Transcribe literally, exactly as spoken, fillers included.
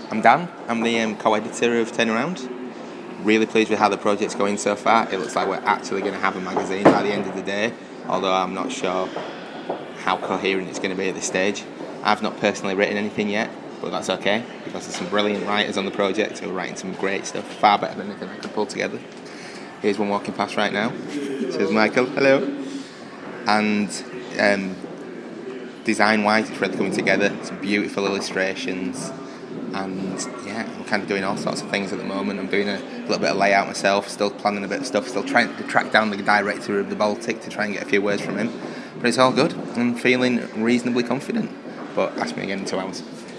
I'm Dan. I'm the um, co-editor of Turnaround. Really pleased with how the project's going so far. It looks like we're actually going to have a magazine by the end of the day, although I'm not sure how coherent it's going to be at this stage. I've not personally written anything yet, but that's okay, because there's some brilliant writers on the project who are writing some great stuff, far better than anything I could pull together. Here's one walking past right now. Says Michael, hello. And um, design-wise, it's really coming together. Some beautiful illustrations. And yeah, I'm kind of doing all sorts of things at the moment. I'm doing a little bit of layout myself, still planning a bit of stuff, still trying to track down the director of the Baltic to try and get a few words from him. But it's all good. I'm feeling reasonably confident. But ask me again in two hours.